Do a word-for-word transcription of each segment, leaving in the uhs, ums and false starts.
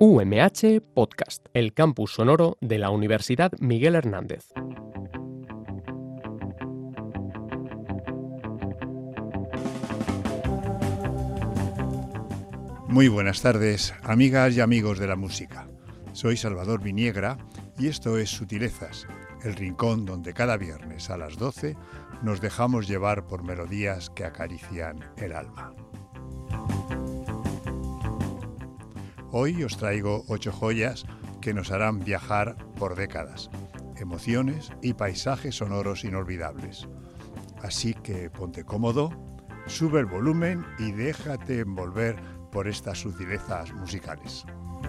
U M H Podcast, el campus sonoro de la Universidad Miguel Hernández. Muy buenas tardes, amigas y amigos de la música. Soy Salvador Viniegra y esto es Sutilezas, el rincón donde cada viernes a las doce nos dejamos llevar por melodías que acarician el alma. Hoy os traigo ocho joyas que nos harán viajar por décadas, emociones y paisajes sonoros inolvidables. Así que ponte cómodo, sube el volumen y déjate envolver por estas sutilezas musicales.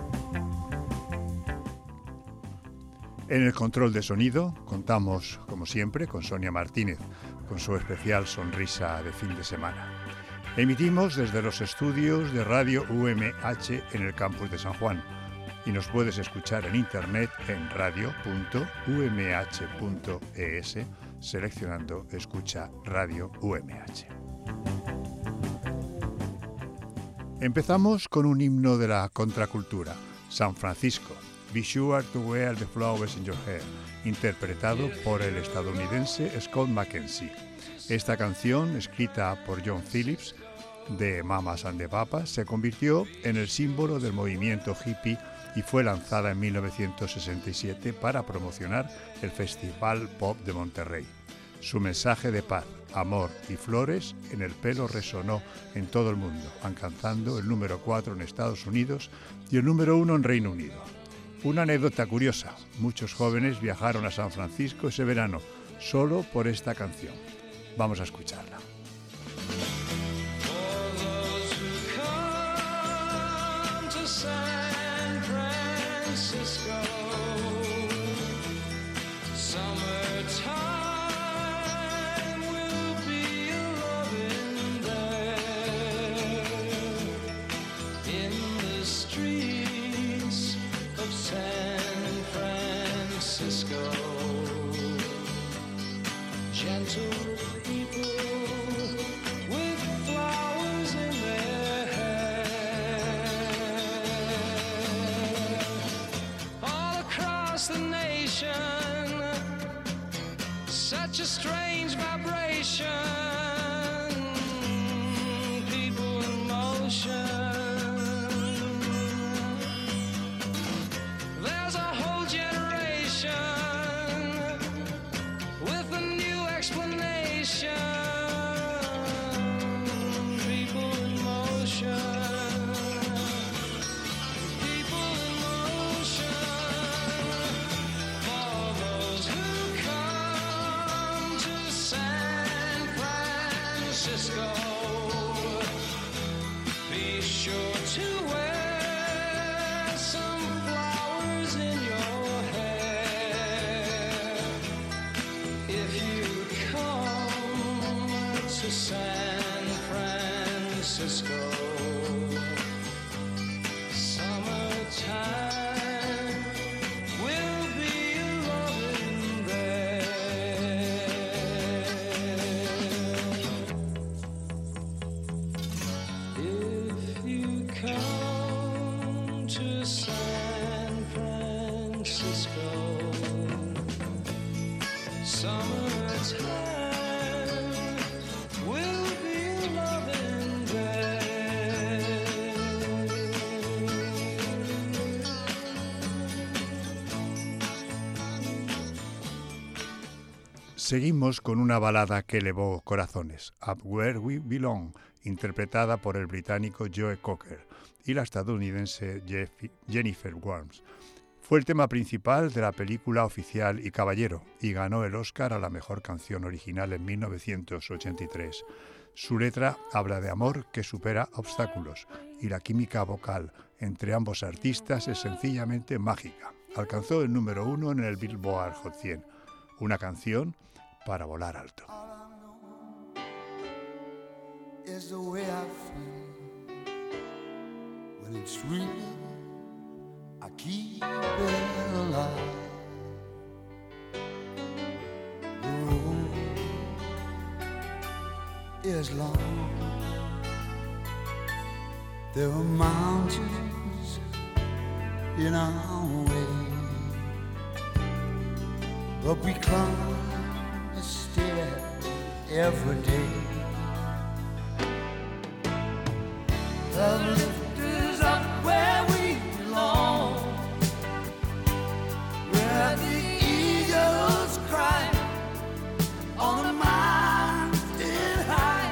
En el control de sonido contamos, como siempre, con Sonia Martínez, con su especial sonrisa de fin de semana. Emitimos desde los estudios de Radio U M H en el campus de San Juan y nos puedes escuchar en internet en radio punto u m h punto e s seleccionando Escucha Radio U M H. Empezamos con un himno de la contracultura, San Francisco, Be Sure to Wear the Flowers in Your Hair, interpretado por el estadounidense Scott McKenzie. Esta canción, escrita por John Phillips, de Mamas and the Papas, se convirtió en el símbolo del movimiento hippie y fue lanzada en mil novecientos sesenta y siete para promocionar el Festival Pop de Monterrey. Su mensaje de paz, amor y flores en el pelo resonó en todo el mundo, alcanzando el número cuatro en Estados Unidos y el número uno en Reino Unido. Una anécdota curiosa, muchos jóvenes viajaron a San Francisco ese verano solo por esta canción. Vamos a escucharla. San Francisco, summertime will be loving there in the streets of San Francisco. Gentle people with flowers in their hair. The nation, such a strange vibration, people in motion. There's a whole generation with a new explanation, people in motion. Be sure to wear some flowers in your hair if you come to San Francisco. Summertime will be loving there. If you come to San Francisco, summertime will be loving there. Seguimos con una balada que elevó corazones, Up Where We Belong, interpretada por el británico Joe Cocker y la estadounidense Jeff, Jennifer Warnes. Fue el tema principal de la película Oficial y Caballero y ganó el Oscar a la mejor canción original en mil novecientos ochenta y tres. Su letra habla de amor que supera obstáculos y la química vocal entre ambos artistas es sencillamente mágica. Alcanzó el número uno en el Billboard Hot cien, una canción para volar alto. Is the way I feel when it's real. I keep it alive. The road is long. There are mountains in our way, but we climb a stair every day. Love lift us up where we belong, where the eagles cry on a mountain high.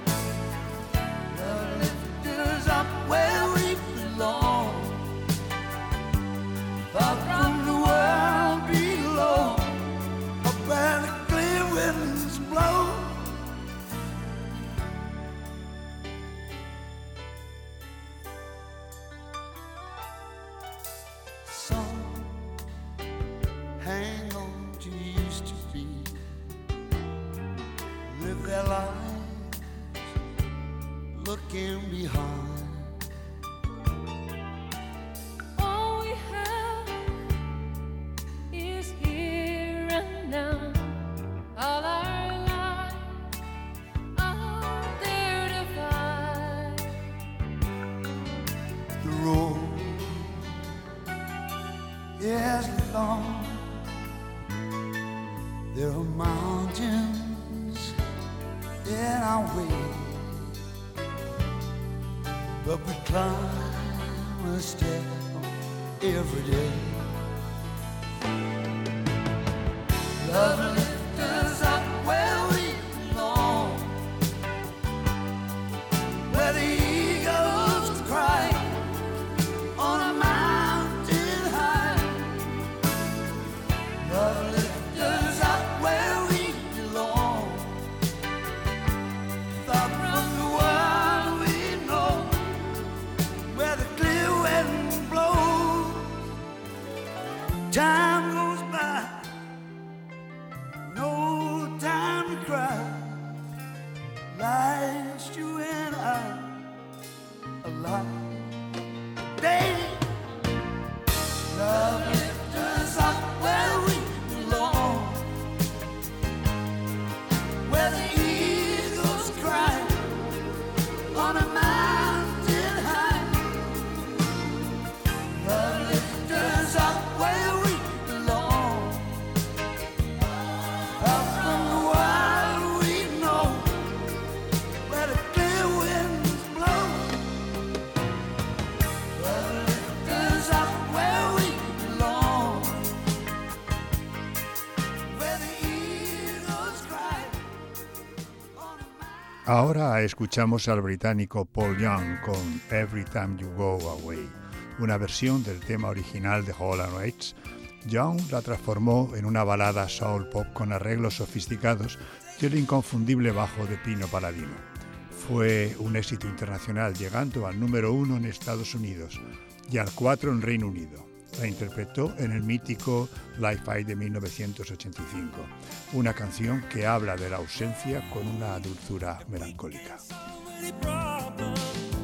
Love lift us up where we belong, far from the world below, up where the clear winds blow. Some hang on to used to be, live their lives looking behind. All we have is here and now. All our lives are there to find. The road is long, there are mountains in our way, but we climb a step every day. Love lifts us up where we belong, where the eagles cry on a mountain high. Love lifts us up where we belong, far from the world we know, where the clear winds blow. Time goes by, no time to cry. Life's you and I alive. Day, love lifts us up where we belong, where the eagles cry on a mountain high. Love lifts us up where we belong, out from the wild we know, where the clear winds blow. Love lifts us up where we belong, where the eagles cry on a mountain. Ahora escuchamos al británico Paul Young con Every Time You Go Away, una versión del tema original de Hall and Oates. Young la transformó en una balada soul pop con arreglos sofisticados y el inconfundible bajo de Pino Palladino. Fue un éxito internacional, llegando al número uno en Estados Unidos y al cuatro en Reino Unido. La interpretó en el mítico Live Aid de mil novecientos ochenta y cinco, una canción que habla de la ausencia con una dulzura melancólica. Many problems.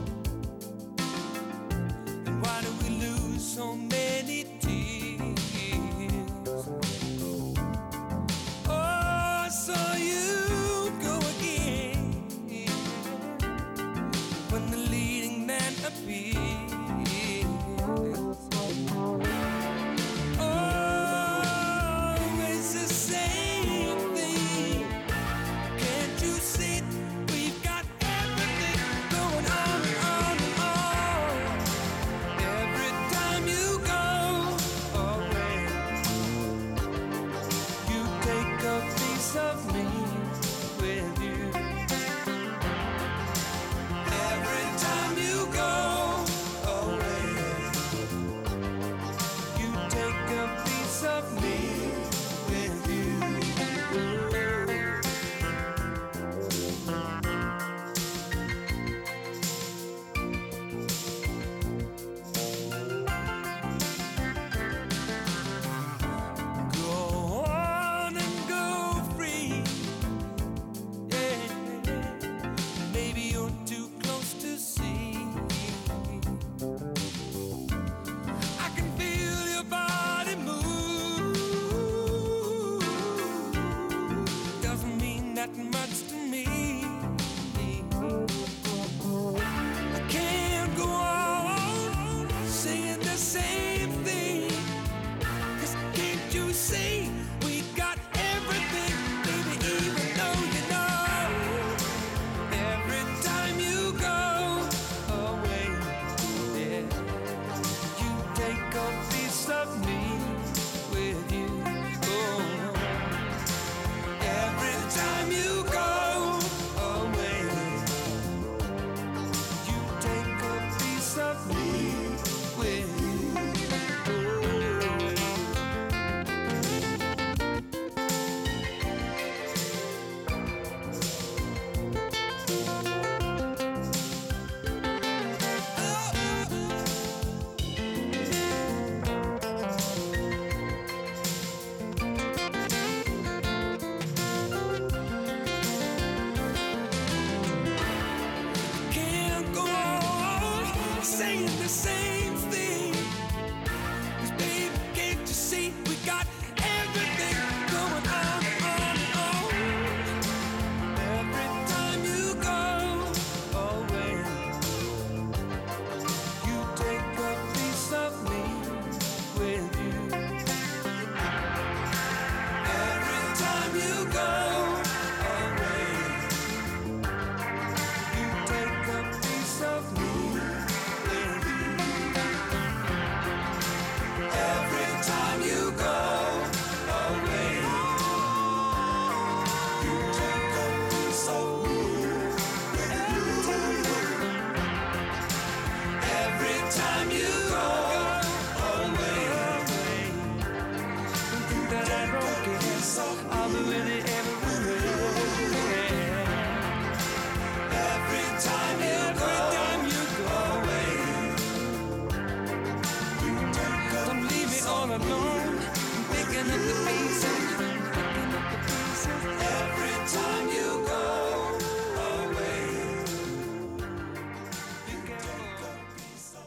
And why do we lose so many tears? Oh, I saw you go again when the leading man appears. Always the same thing. Can't you see we've got everything going on, on, on? Every time you go away, you take a piece of me with you. Every time you go away, you take a piece of me with you. Go on and go free. Yeah, maybe you're too close to see. I can feel your body move. Doesn't mean that much to me. I can't go on singing the same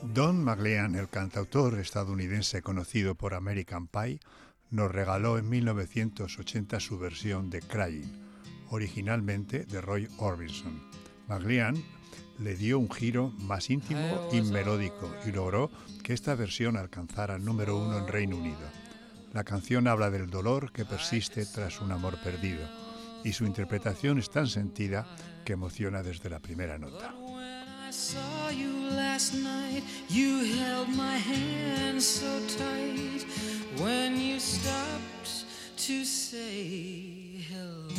Don McLean, el cantautor estadounidense conocido por American Pie, nos regaló en mil novecientos ochenta su versión de Crying, originalmente de Roy Orbison. McLean le dio un giro más íntimo y melódico y logró que esta versión alcanzara el número uno en Reino Unido. La canción habla del dolor que persiste tras un amor perdido y su interpretación es tan sentida que emociona desde la primera nota. I saw you last night, you held my hand so tight. When you stopped to say hello,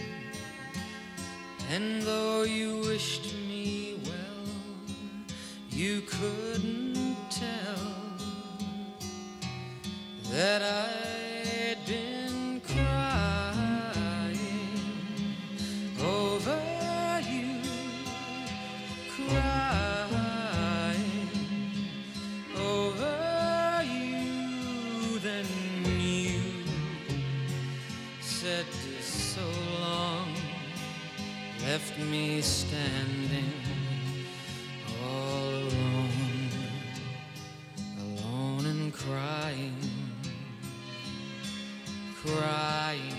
and though you wished me well, you couldn't tell that I'd been crying over you, crying over you. Then you said so long, left me standing all alone, alone and crying, crying,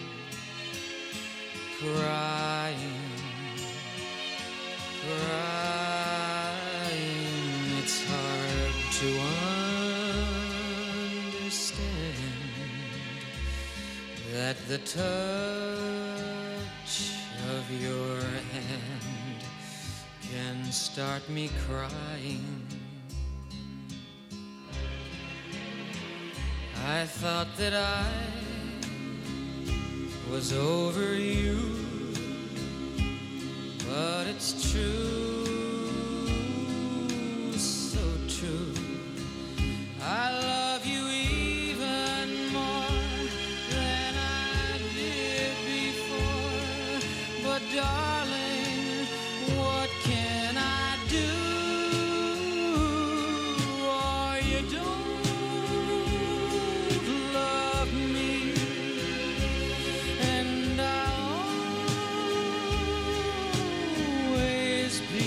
crying, crying. It's hard to understand that the touch of your hand can start me crying. I thought that I was over you, but it's true, so true. I love you even more than I did before, but darling, what can I do? Oh, you don't love me, and I'll always be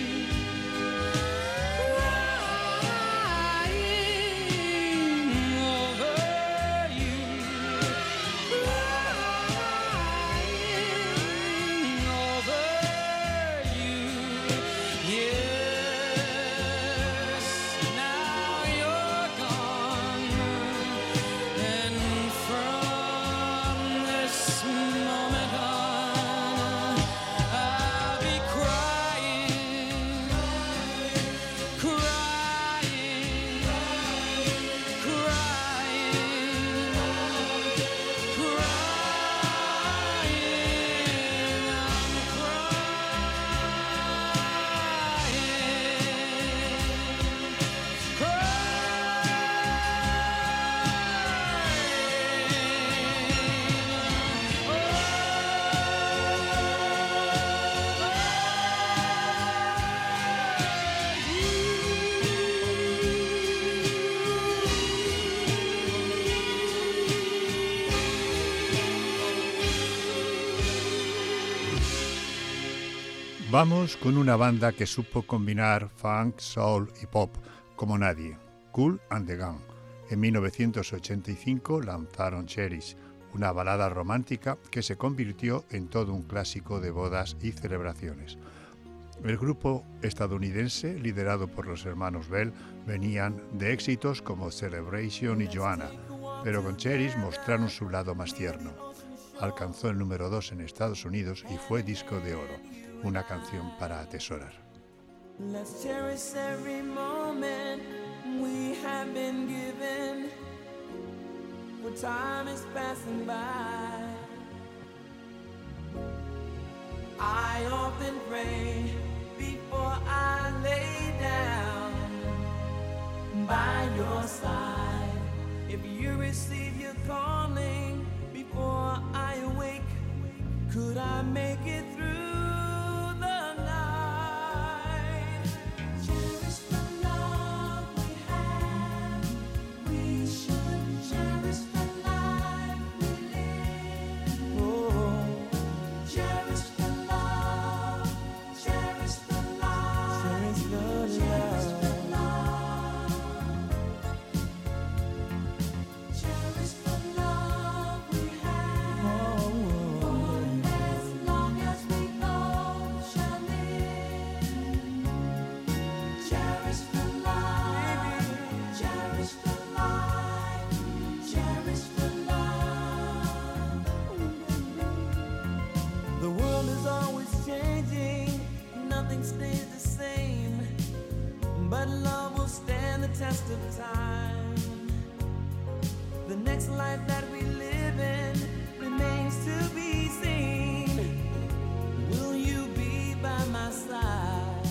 crying over you, crying over you. Yes, now you're gone, and from this moment on, I'll be crying, crying, crying, crying. I'm Vamos con una banda que supo combinar funk, soul y pop como nadie, Kool and the Gang. En mil novecientos ochenta y cinco lanzaron Cherish, una balada romántica que se convirtió en todo un clásico de bodas y celebraciones. El grupo estadounidense, liderado por los hermanos Bell, venían de éxitos como Celebration y Joanna, pero con Cherish mostraron su lado más tierno. Alcanzó el número dos en Estados Unidos y fue disco de oro, una canción para atesorar. Let's cherish every moment we have been given, for time is passing by. I often pray before I lay down by your side. If you receive your calling before I awake, could I make it through? Cherish the love nothing stays the same, but love will stand the test of time. The next life that we live in remains to be seen. Will you be by my side?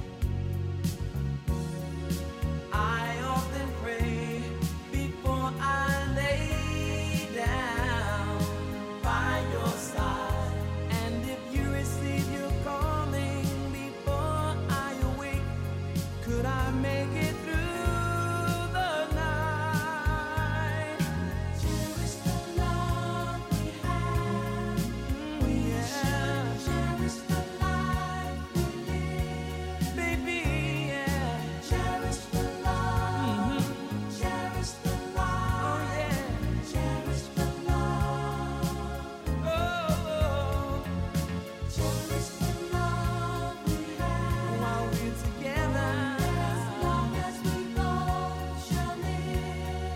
I often pray before I lay down by your side, and if you receive your calling before I awake, could I make it through the night? Cherish the love we have. We have. Cherish the life we live. Baby, yeah. Cherish the love. Cherish the life. Oh, yeah. Cherish the love. Oh, oh. Cherish the love we have. While we're together. As long as we both shall live.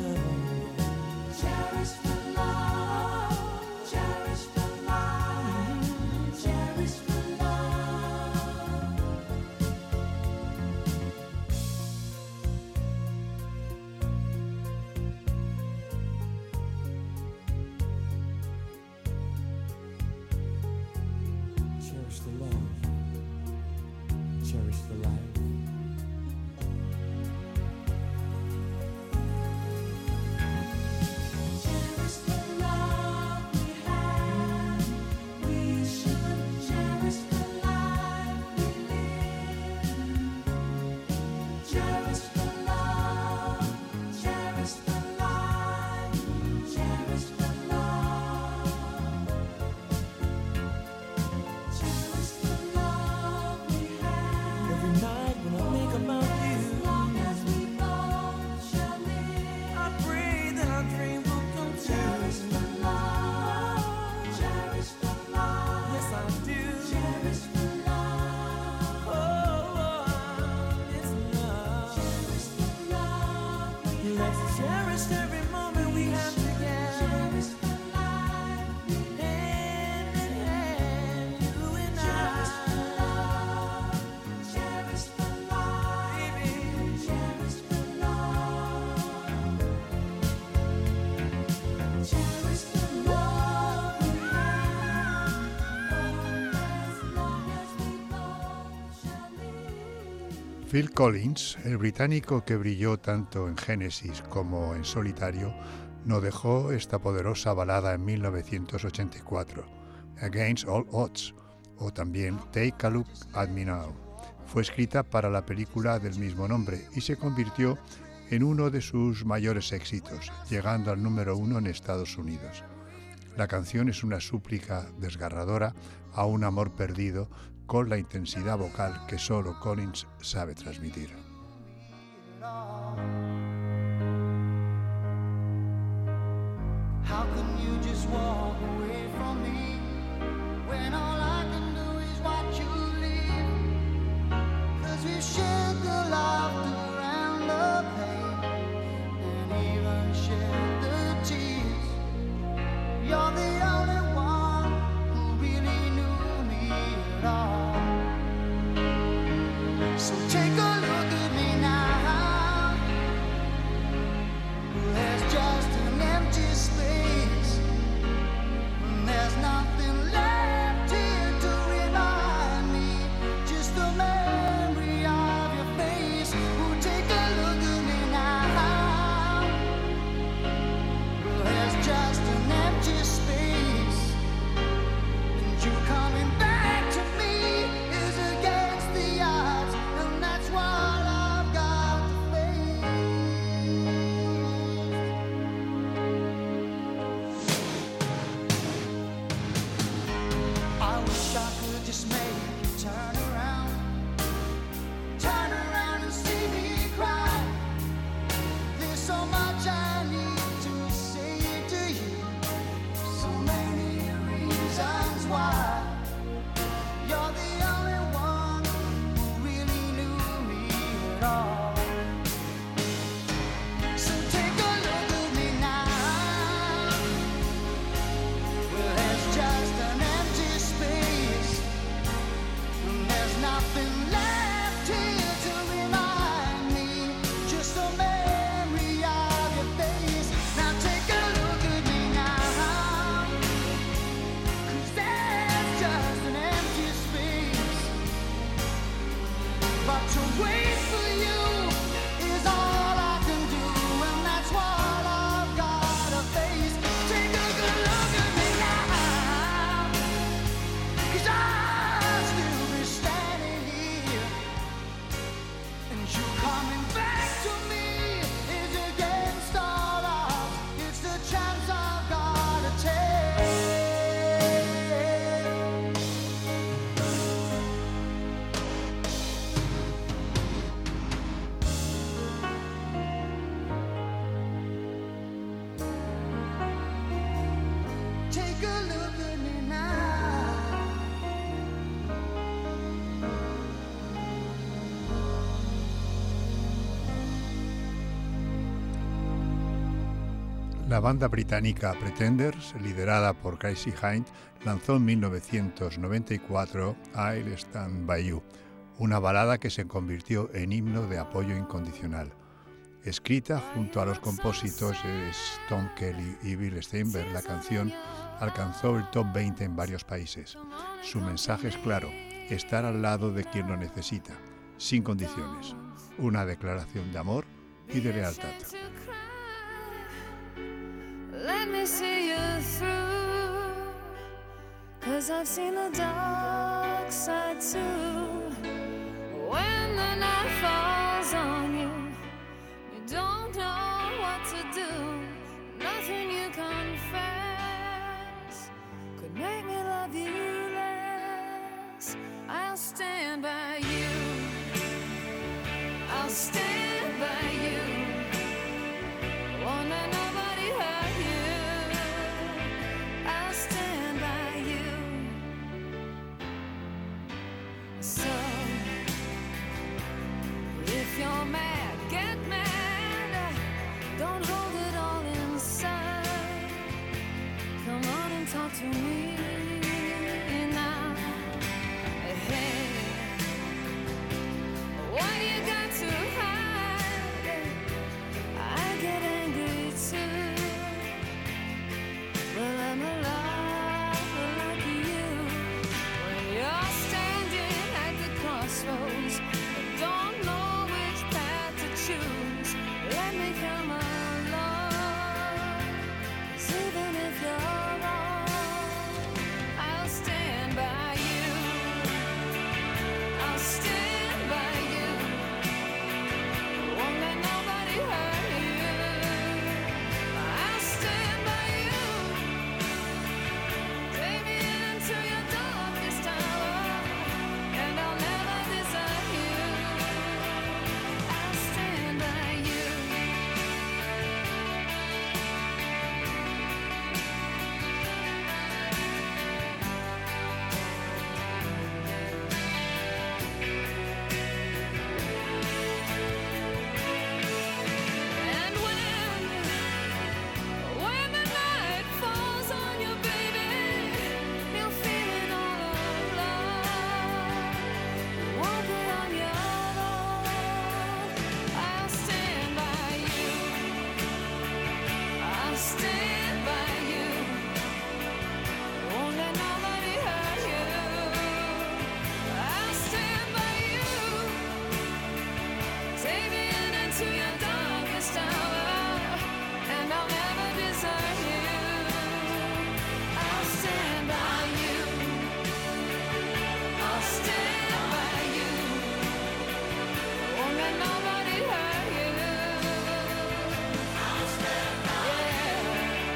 Cherish the love. Cherish the life. Cherish the love. Cherish the love. Cherish the life. Cherish the love we have. We should cherish the life we live. Cherish the love. Cherish the life. Cherish the love. Cherish the love we have. Every night when I think about you, as long as we both shall live, I pray that our dream will come true. Cherish the love. Cherish the love. Yes, I do. Cherish the love. Oh, oh, it's love. Cherish the love we have. Let's cherish every moment we have together. Cherish the life we live. Hand in hand, you and I. Cherish the love. Cherish the life. Baby. Cherish the love. Cherish the love we have. As long as we both shall live. Phil Collins, el británico que brilló tanto en Genesis como en solitario, nos dejó esta poderosa balada en mil novecientos ochenta y cuatro, Against All Odds, o también Take a Look at Me Now. Fue escrita para la película del mismo nombre y se convirtió en uno de sus mayores éxitos, llegando al número uno en Estados Unidos. La canción es una súplica desgarradora a un amor perdido con la intensidad vocal que solo Collins sabe transmitir. How can you just walk away from me when all I can do is watch you leave? 'Cause we shared the laughter and the pain, and even shared the tears. You're the only one who really knew me at all. So take a look at me now. nothing left here to remind me, just a memory of your face. Now take a look at me now, 'cause there's just an empty space. But to wait for you is all I can do, and that's what I've gotta face. Take a good look at me now, 'cause I'll still be standing here, and you coming back to me is against all odds. It's the chance I've gotta take. Take a look at me now. La banda británica Pretenders, liderada por Chrissie Hynde, lanzó en mil novecientos noventa y cuatro I'll Stand By You, una balada que se convirtió en himno de apoyo incondicional. Escrita junto a los compositores Tom Kelly y Bill Steinberg, la canción alcanzó el top veinte en varios países. Su mensaje es claro: estar al lado de quien lo necesita, sin condiciones. Una declaración de amor y de lealtad. Let me see you through, 'cause I've seen the dark side too. When the night falls on you, you don't know what to do. Nothing you confess could make me love you less. I'll stand by you, I'll stand by you. Won't let nobody hurt you. I'll stand by you. So if you're mad, get mad. Don't hold it all inside. Come on and talk to me now. Hey, what you got to hide? I get angry too, but I'm alive like you. When you're standing at the crossroads, don't know which path to choose. Let me come along, 'cause even if you're wrong, I'll stand by you. I'll stand by you. Won't let nobody hurt you. I'll stand by you. Take me into your darkest hour, and I'll never desert you. I'll stand by you. And when, when the night falls on you, baby, you're feeling all alone. You won't be on your own. I'll stand by you. I'll stand by you. Won't let nobody hurt you. I'll stand by you. Take me in into your darkest hour, and I'll never desert you. I'll stand by you. I'll stand by you. Won't let nobody hurt you. I'll stand by you.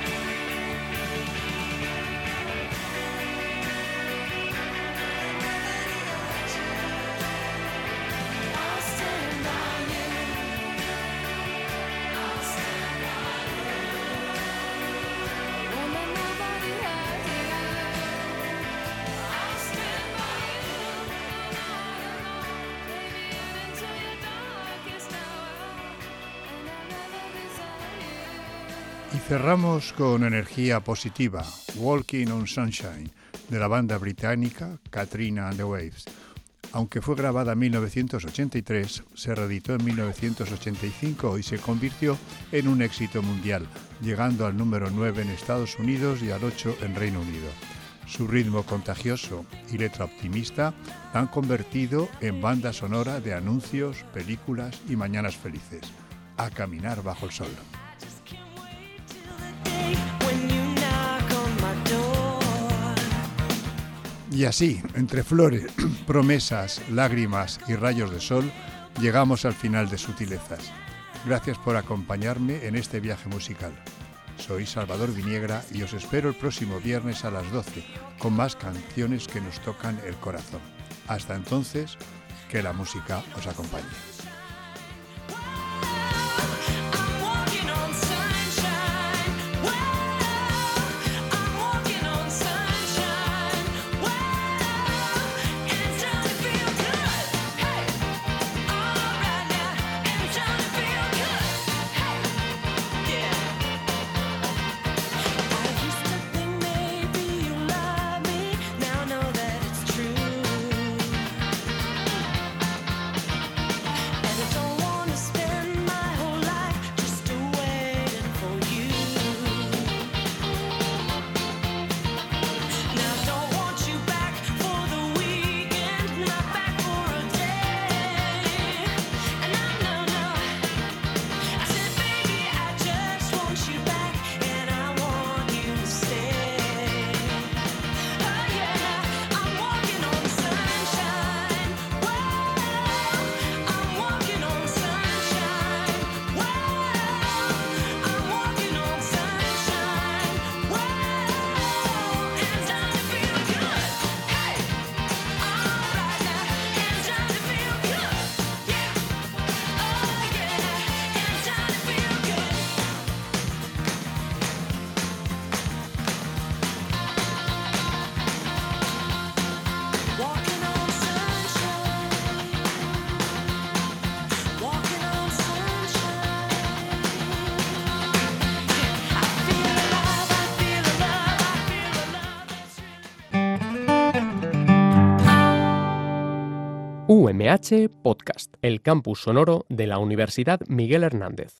I'll stand by you. I'll stand by you. Won't let nobody hurt you. I'll stand by you. No, no, no. Take me in into your darkest hour, and I'll never desert you. Y cerramos con energía positiva, Walking on Sunshine, de la banda británica Katrina and the Waves. Aunque fue grabada en mil novecientos ochenta y tres, se reeditó en mil novecientos ochenta y cinco y se convirtió en un éxito mundial, llegando al número nueve en Estados Unidos y al ocho en Reino Unido. Su ritmo contagioso y letra optimista la han convertido en banda sonora de anuncios, películas y mañanas felices. A caminar bajo el sol. Y así, entre flores, promesas, lágrimas y rayos de sol, llegamos al final de Sutilezas. Gracias por acompañarme en este viaje musical. Soy Salvador Viniegra y os espero el próximo viernes a las doce con más canciones que nos tocan el corazón. Hasta entonces, que la música os acompañe. U M H Podcast, el campus sonoro de la Universidad Miguel Hernández.